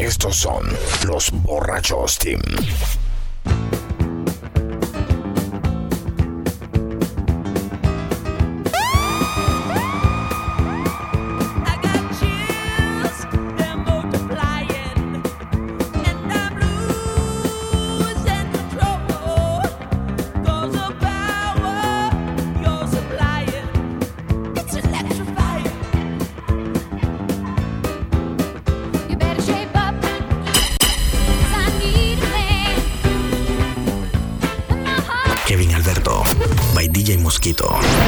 Estos son los Borrachos Team. Kevin Alberto, by DJ Mosquito.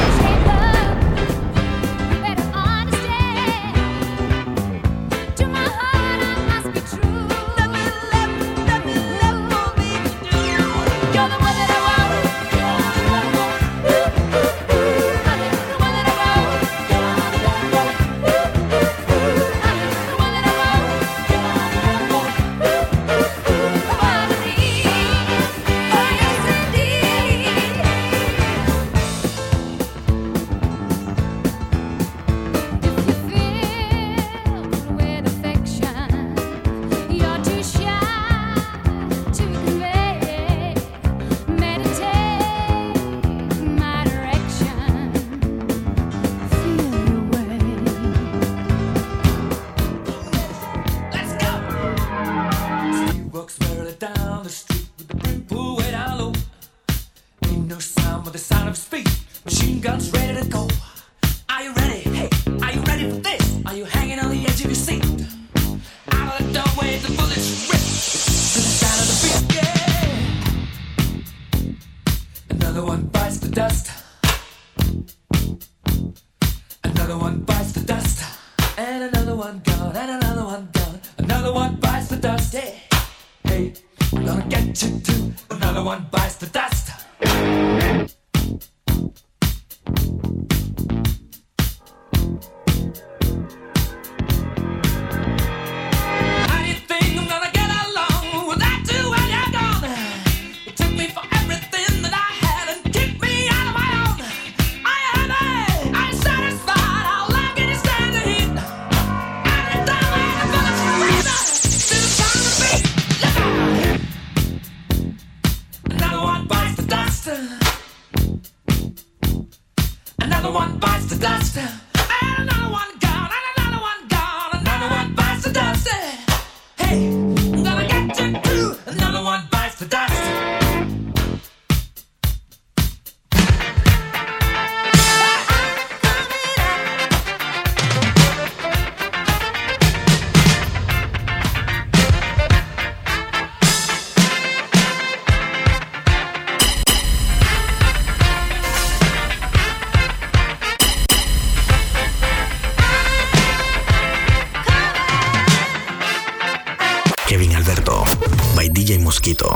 Kevin Alberto, by DJ Mosquito.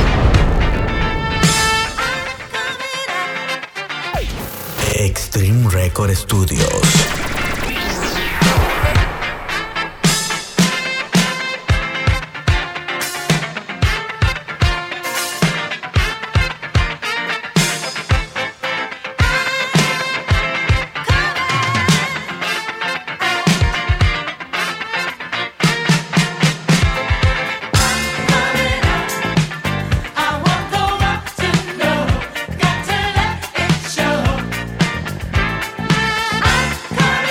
Extreme Record Studios. Come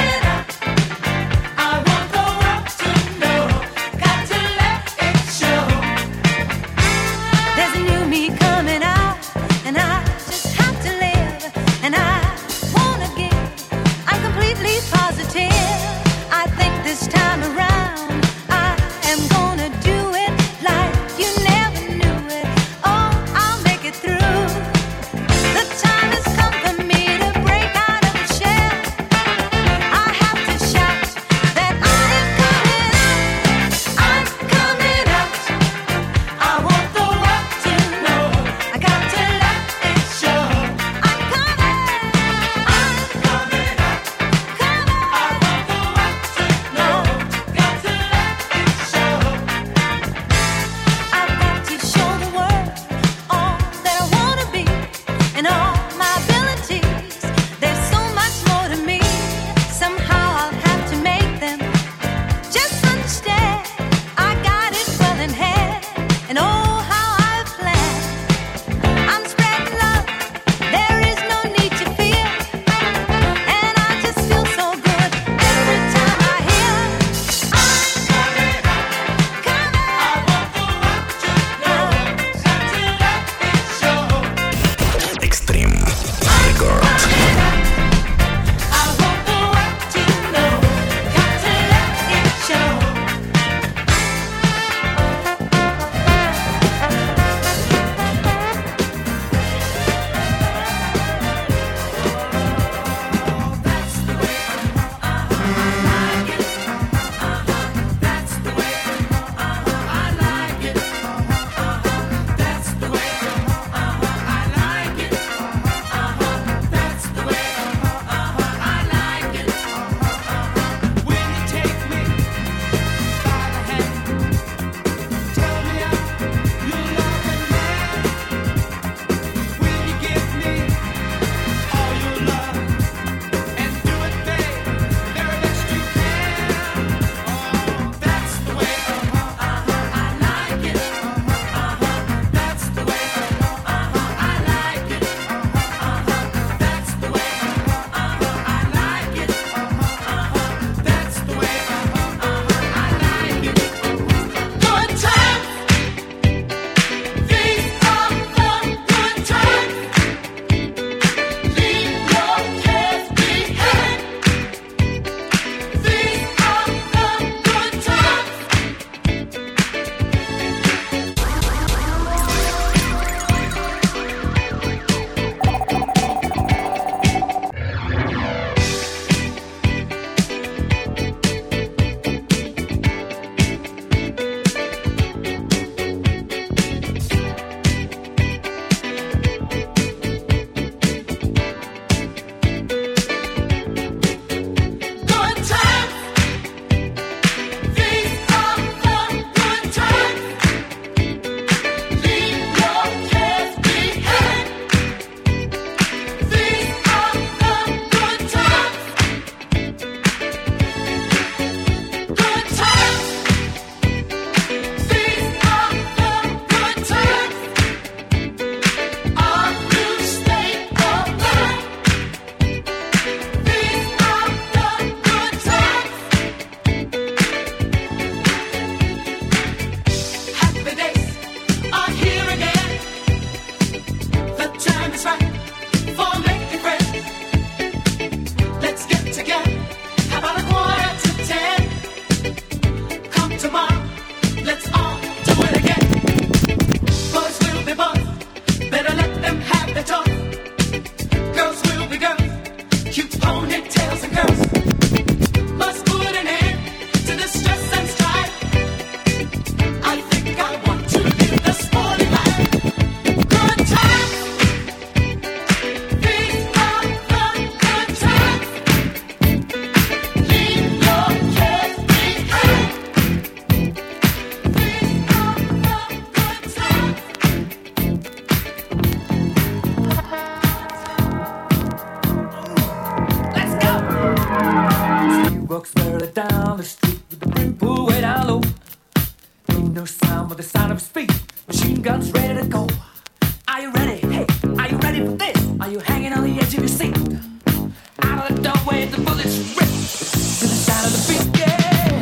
No sound but the sound of his feet. Machine guns ready to go. Are you ready? Hey, are you ready for this? Are you hanging on the edge of your seat? Out of the doorway, the bullets rip to the sound of the beat. Yeah.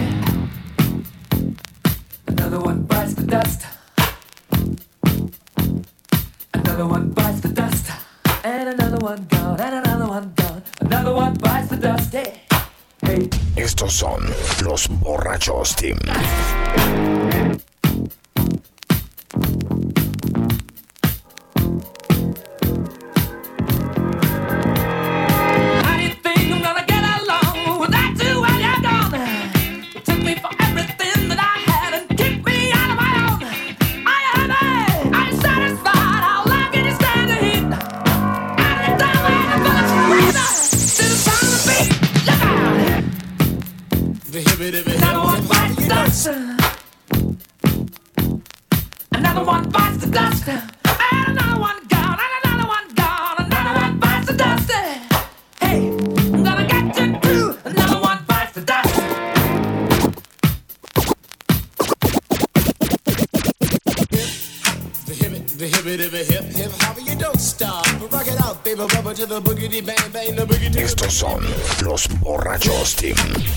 Another one bites the dust. Another one bites the dust. And another one gone. And another one gone. Another one bites the dust. Hey. Hey. Estos son los Borrachos Team. Another one bites the dust. Another one bites the dust. And another one gone. And another one gone. Another one bites the dust. Hey, I'm gonna get you too. Another one bites the dust. The hip hop, you don't stop. Rock it out, baby, rubber to the boogity bang bang, the boogie to Estos son los Borrachos Team.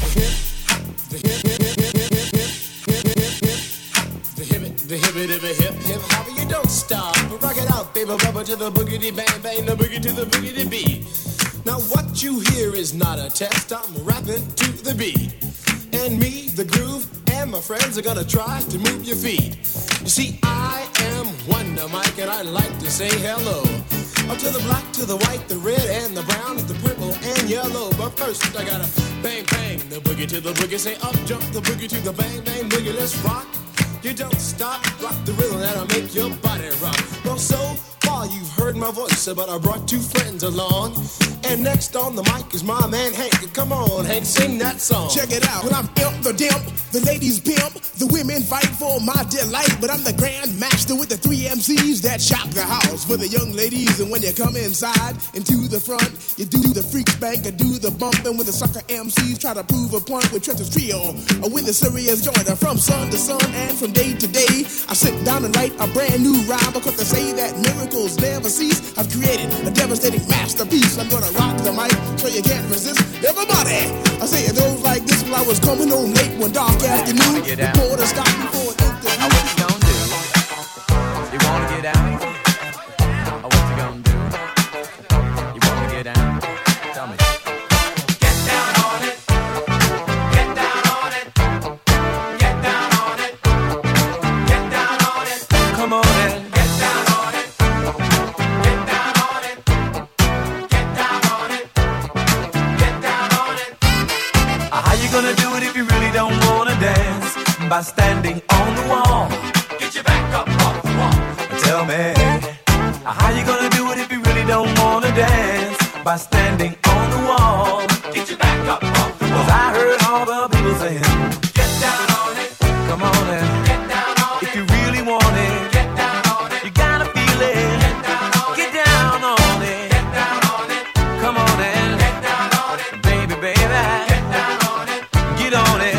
The hip hop, you don't stop. Rock it out, baby, rubber to the boogity bang bang, the boogie to the boogity beat. Now what you hear is not a test. I'm rapping to the beat, and me, the groove, and my friends are gonna try to move your feet. You see, I am Wonder Mike, and I like to say hello. Up to the black, to the white, the red, and the brown, the purple, and yellow. But first, I gotta bang, bang, the boogie to the boogie. Say up, jump the boogie to the bang, bang, boogie. Let's rock. You don't stop, rock the rhythm that'll make your body rock. Well, so far you've heard my voice, but I brought two friends along. And next on the mic is my man Hank. Come on, Hank, sing that song. Check it out. Well, I'm Imp the Dimp, the ladies pimp, the women fight for my delight. But I'm the grand master with the 3 MCs that shock the house for the young ladies. And when you come inside into the front, you do the freak spank and do the bump. And when the sucker MCs try to prove a point with Trenton's trio, or with the serious joiner from sun to sun and from day to day, I sit down and write a brand new rhyme because they say that miracles never cease. I've created a devastating masterpiece. I'm gonna rock the mic so you can't resist. Everybody, I say it goes like this. While I was coming home late one dark afternoon, the porter stopped me for an interview. Now what you gonna do? You wanna get out? Or what you gonna do? You wanna get out? Tell me. Get down on it. Get down on it. Get down on it. Get down on it. Come on in. Get down on it. Get down on it. Get down on it. Get down on it. How you gonna do it if you really don't wanna dance? By standing on the wall. Get your back up off the wall. Tell me, how you gonna do it if you really don't wanna dance? By standing on the wall. Get your back up off the wall. 'Cause I heard all the people saying, get down on it. Come on in. Get down on it. If you really want it, get down on it. You gotta feel it. Get down on it. Get down on it. Get down on it. Come on in. Get down on it. Baby, baby. Get down on it. Get on it.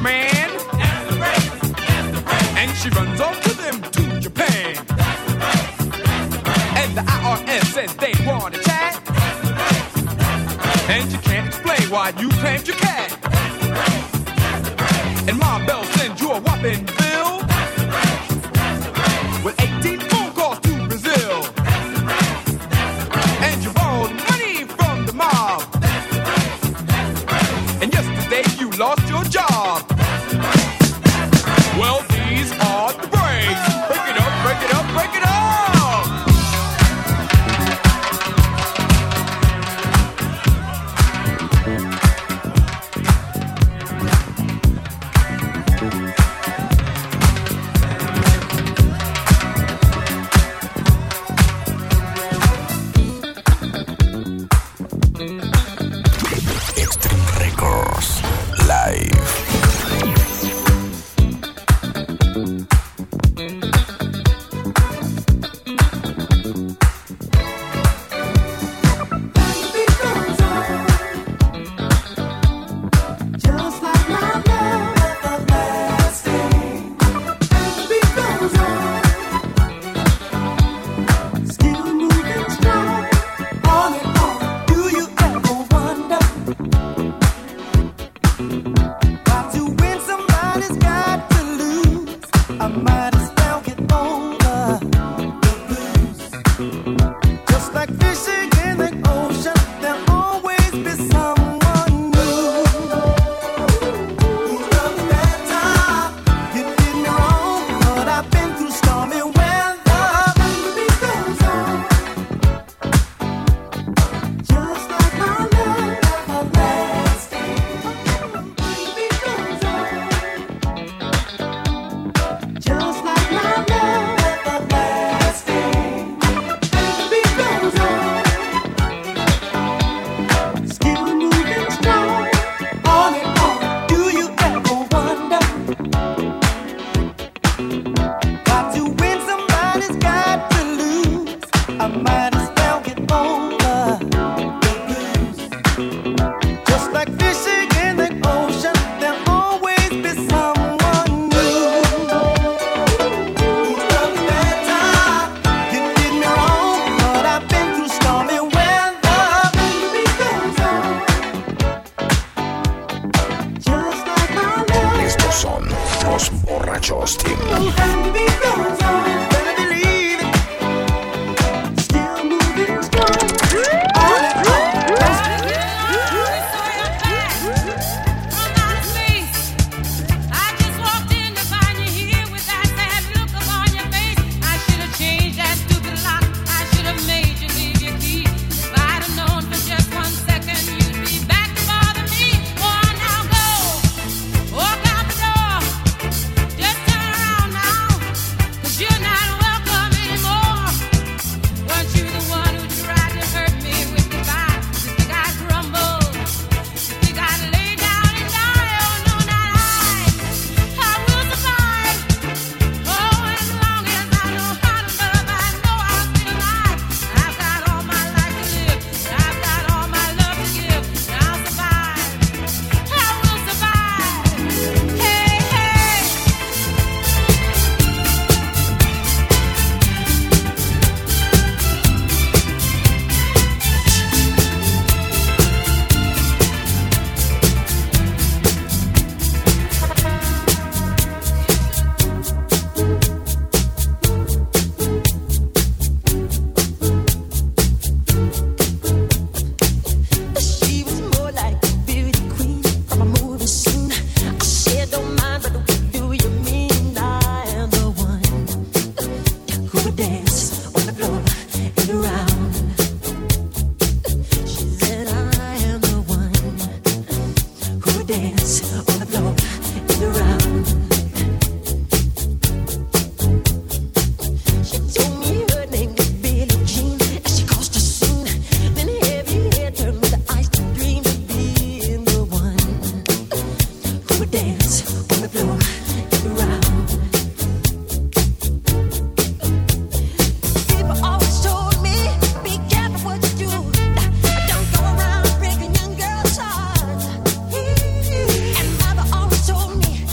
man. That's the race. That's the race. And she runs off to them to Japan. That's the race. That's the race. And the IRS says they want to chat. That's the race. That's the race. And you can't explain why you claimed your cat. That's the race. That's the race. And Ma Bell sends you a whopping bill. That's the race. That's the race. With 18 phone calls to Brazil. That's the race. That's the race. And you borrowed money from the mob. That's the race. That's the race. And yesterday you lost your job. That's the race. That's the race. Well, these are the breaks. Break it up, break it up, break it up. Extreme Records Live. Just like my love everlasting. Beat goes on, still moving strong. On and on. Do you ever wonder why to win somebody's got to lose? I might as well get over the blues. Just like fishing in the ocean, there'll always be someone new. You love me that time, you did me wrong, but I've been through stormy weather. The beat goes on, just like my love everlasting. The beat goes on, just like my love everlasting. The beat goes on, still moving strong. On and on. Do you ever wonder why to win somebody's got to lose? I might as well get over the blues. Just like fishing in the ocean, there'll always be someone new. You love me that time, you did me wrong, but I've been through stormy weather. The beat goes on, just like my love. Estos son los borrachos team. The beat goes on, better believe it. Still moving strong. On and on. You're not welcome anymore. Weren't you the one who tried to hurt me with goodbye? You think I'd crumble? You think I'd lay down and die? Oh no, not I will survive. Oh, as long as I know how to love, I know I'll be alive. I've got all my life to live. I've got all my love to give. And I'll survive. I will survive. Hey, hey. She was more like a beauty queen from a movie scene. I said, don't mind, but what do you mean? I am the one who would dance on the floor and around. She said, I am the one who would dance on the floor and around. She told me her name was Billie Jean, and she caused a scene. Then heavy hair turned with the ice to dream of being the one who would dance on the floor and around. People always told me, be careful what you do. Don't go around breaking young girls' hearts. And mother always told me,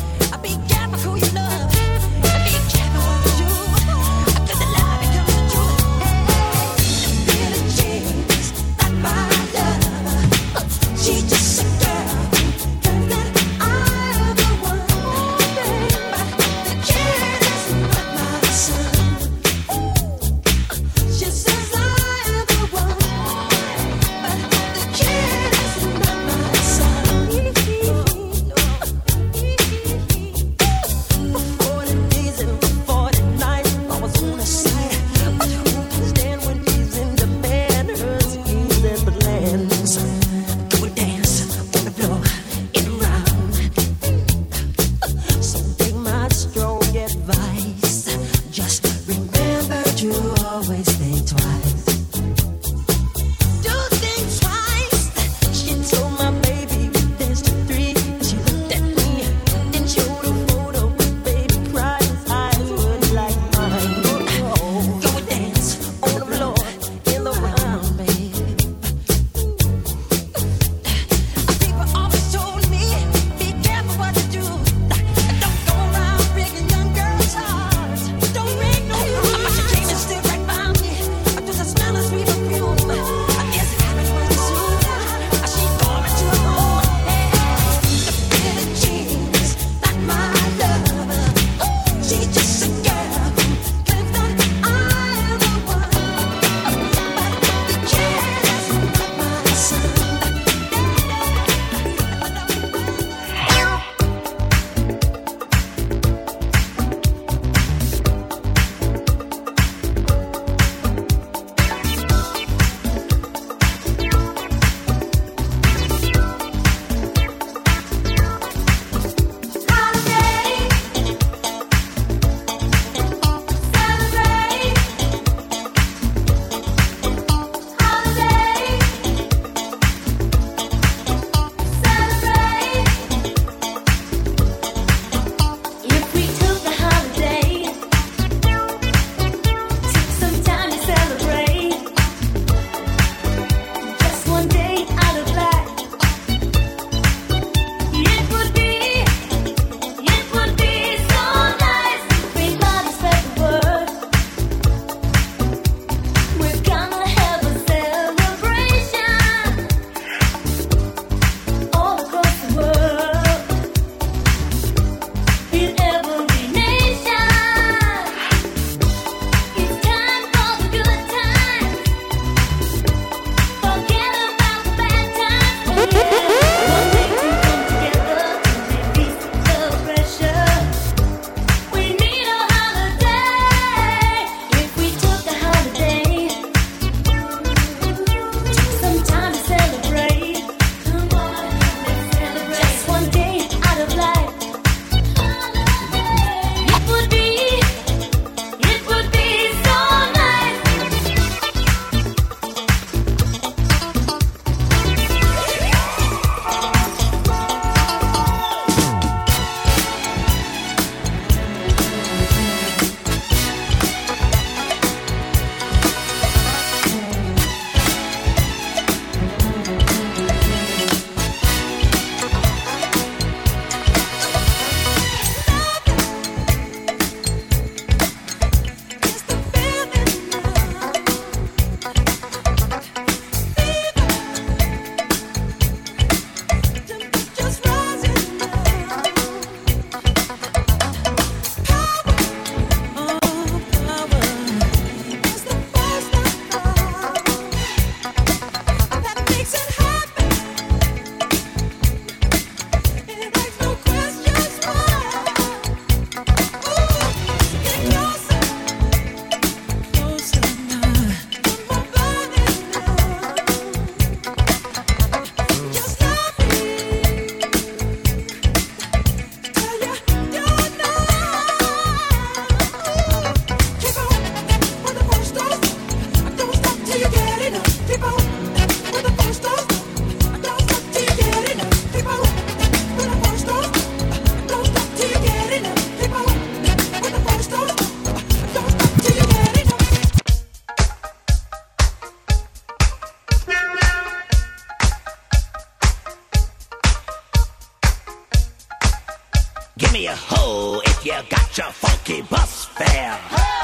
Give me a ho if you got your funky bus fare.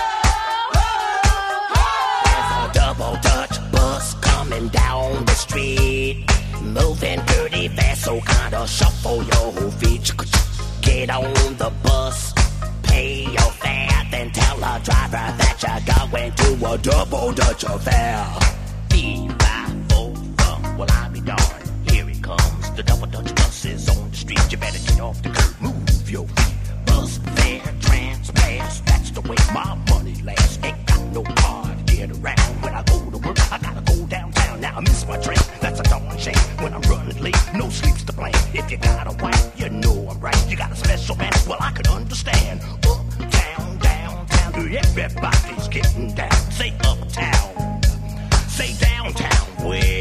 There's a double Dutch bus coming down the street, moving pretty fast, so kinda shuffle your feet. Get on the bus, pay your fare, then tell the driver that you're going to a double Dutch affair. Well, I be darned, here it comes. The double Dutch bus is on the street. You better get off the curb, move your feet. Bus fare, trans-pass, that's the way my money lasts. Ain't got no car to get around. When I go to work, I gotta go downtown. Now I miss my train, that's a darn shame. When I'm running late, no sleep's to blame. If you got a wife, you know I'm right. You got a special man, well, I can understand. Uptown, downtown, everybody's getting down. Say uptown, say downtown, where?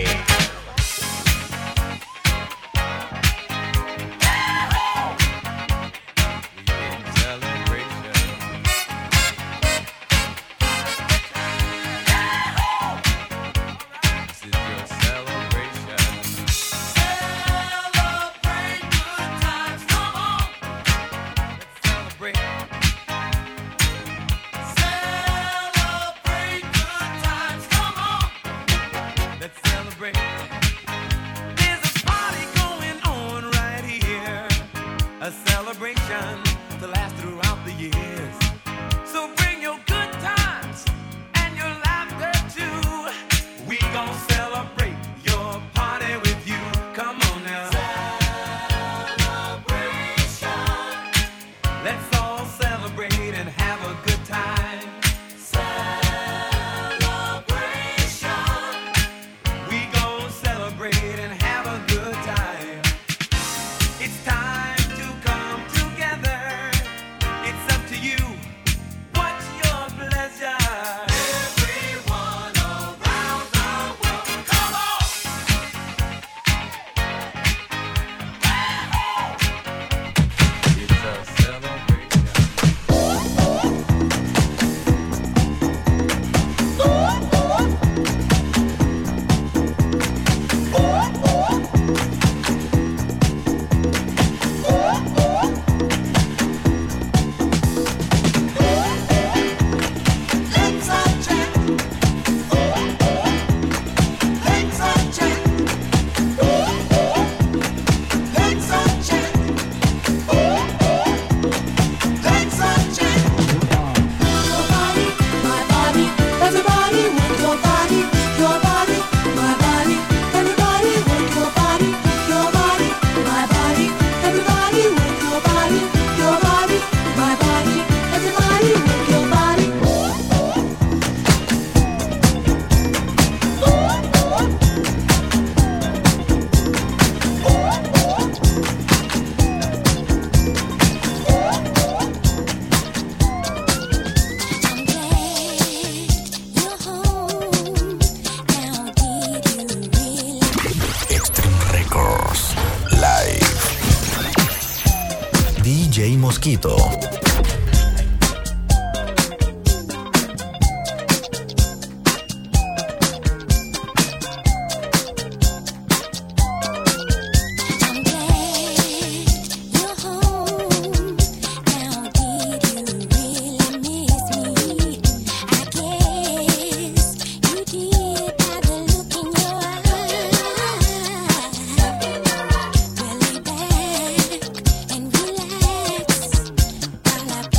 Mosquito. Relax, while I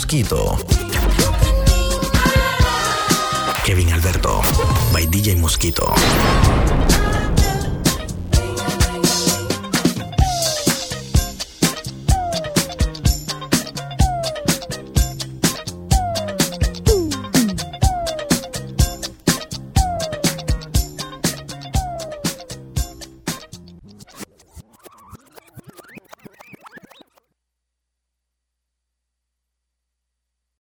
Mosquito. Kevin Alberto by DJ Mosquito.